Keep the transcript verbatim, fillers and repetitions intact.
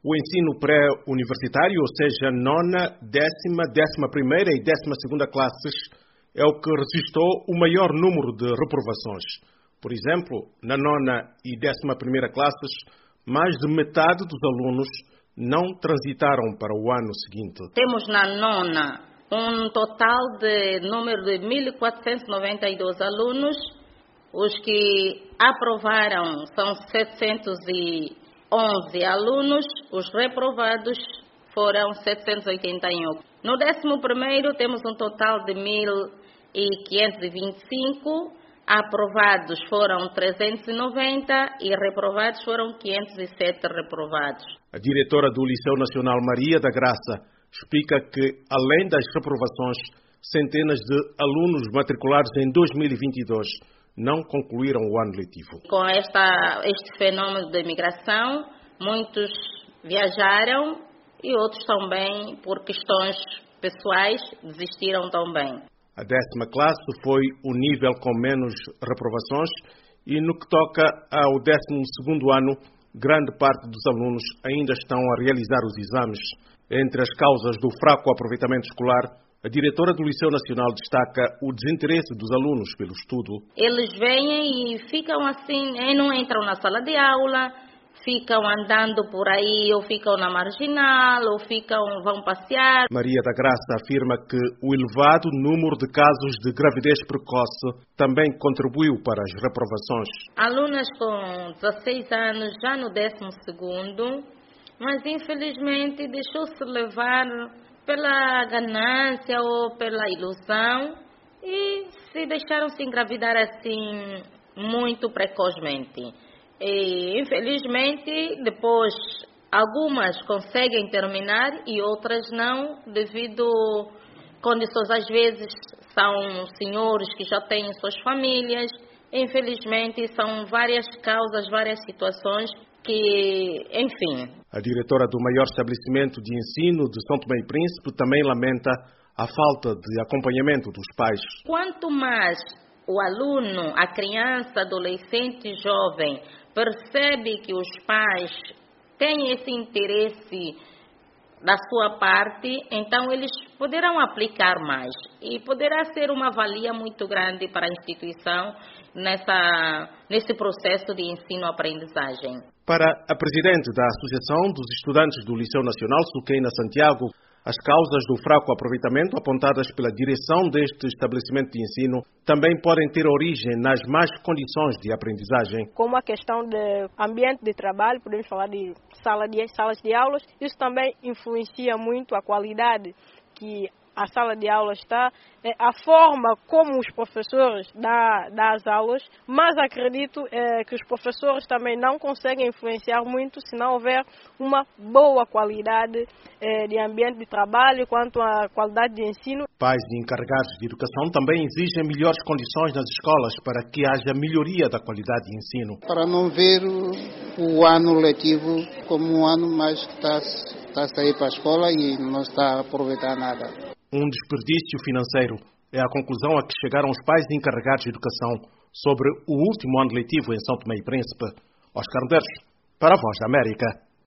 O ensino pré-universitário, ou seja, nona, décima, décima primeira e décima segunda classes, é o que registrou o maior número de reprovações. Por exemplo, na nona e décima primeira classes, mais de metade dos alunos não transitaram para o ano seguinte. Temos na nona um total de número de mil quatrocentos e noventa e dois alunos. Os que aprovaram são setecentos e onze alunos, os reprovados foram setecentos e oitenta e um. No décimo primeiro temos um total de mil quinhentos e vinte e cinco, aprovados foram trezentos e noventa e reprovados foram quinhentos e sete reprovados. A diretora do Liceu Nacional Maria da Graça explica que, além das reprovações, centenas de alunos matriculados em dois mil e vinte e dois não concluíram o ano letivo. Com esta, este fenômeno de imigração, muitos viajaram e outros também, por questões pessoais, desistiram também. A décima classe foi o nível com menos reprovações e, no que toca ao décimo segundo ano, grande parte dos alunos ainda estão a realizar os exames. Entre as causas do fraco aproveitamento escolar, a diretora do Liceu Nacional destaca o desinteresse dos alunos pelo estudo. Eles vêm e ficam assim, não entram na sala de aula, ficam andando por aí, ou ficam na marginal, ou ficam, vão passear. Maria da Graça afirma que o elevado número de casos de gravidez precoce também contribuiu para as reprovações. Alunas com dezesseis anos, já no décimo segundo, mas infelizmente deixou-se levar pela ganância ou pela ilusão e se deixaram se engravidar assim muito precocemente. E, infelizmente, depois algumas conseguem terminar e outras não, devido a condições, às vezes são senhores que já têm suas famílias. Infelizmente, são várias causas, várias situações que, enfim. A diretora do maior estabelecimento de ensino de São Tomé e Príncipe também lamenta a falta de acompanhamento dos pais. Quanto mais o aluno, a criança, adolescente, jovem, percebe que os pais têm esse interesse da sua parte, então eles poderão aplicar mais e poderá ser uma valia muito grande para a instituição nessa, nesse processo de ensino-aprendizagem. Para a presidente da Associação dos Estudantes do Liceu Nacional, Suqueina Santiago, as causas do fraco aproveitamento apontadas pela direção deste estabelecimento de ensino também podem ter origem nas más condições de aprendizagem. Como a questão de ambiente de trabalho, podemos falar de, sala de salas de aulas, isso também influencia muito a qualidade que a sala de aula está, a forma como os professores dão as aulas, mas acredito é, que os professores também não conseguem influenciar muito se não houver uma boa qualidade é, de ambiente de trabalho quanto à qualidade de ensino. Pais e encarregados de educação também exigem melhores condições nas escolas para que haja melhoria da qualidade de ensino. Para não ver o, o ano letivo como um ano mais que está, está a sair para a escola e não está a aproveitar nada. Um desperdício financeiro é a conclusão a que chegaram os pais e encarregados de educação sobre o último ano letivo em São Tomé e Príncipe. Oscar Medeiros, para a Voz da América.